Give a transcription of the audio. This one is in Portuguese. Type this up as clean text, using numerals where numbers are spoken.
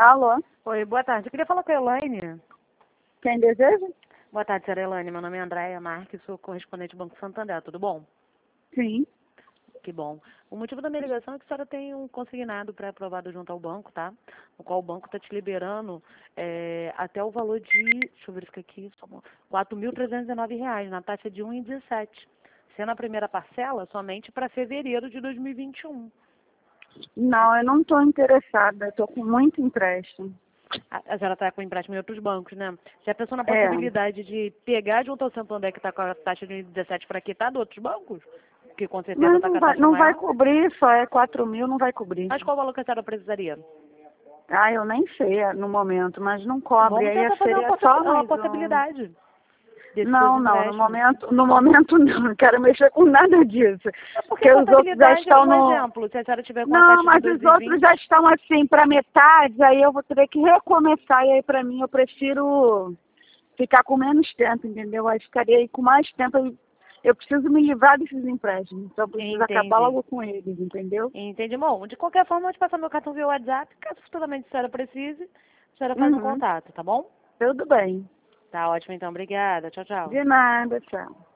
Alô? Oi, boa tarde. Eu queria falar com a Elaine. Quem deseja? Boa tarde, senhora Elaine. Meu nome é Andréia Marques, sou correspondente do Banco Santander. Tudo bom? Sim. Que bom. O motivo da minha ligação é que a senhora tem um consignado pré-aprovado junto ao banco, tá? O qual o banco está te liberando até o valor de, deixa eu verificar aqui, R$ 4.309, na taxa de 1,17. Sendo a primeira parcela somente para fevereiro de 2021. Não, eu não estou interessada. Estou com muito empréstimo. A senhora está com empréstimo em outros bancos, né? Já pensou na É. possibilidade de pegar junto ao Santander, que está com a taxa de 1,17, para quitar de outros bancos? Que com certeza Mas está com a taxa não vai maior. cobrir, só é 4.000, não vai cobrir. Mas qual valor que a senhora precisaria? Ah, eu nem sei no momento, mas não cobre. Vamos Aí tentar fazer seria só uma mais um. possibilidade desses seus Não, não, empréstimos. no momento não quero mexer com nada disso. É porque Porque os outros já possibilidade, estão um no. exemplo, se a senhora tiver com a Não, taxa de mas os outros 2,20, já estão assim para metade, aí eu vou ter que recomeçar. E aí para mim eu prefiro ficar com menos tempo, entendeu? Aí ficaria aí com mais tempo. Eu preciso me livrar desses empréstimos, então eu preciso acabar entendi. logo com eles, entendeu? Entendi, bom. De qualquer forma, eu vou te passar meu cartão via WhatsApp, caso futuramente a senhora precise, a senhora faz um Uhum. contato, tá bom? Tudo bem. Tá ótimo, então. Obrigada. Tchau, tchau. De nada, tchau.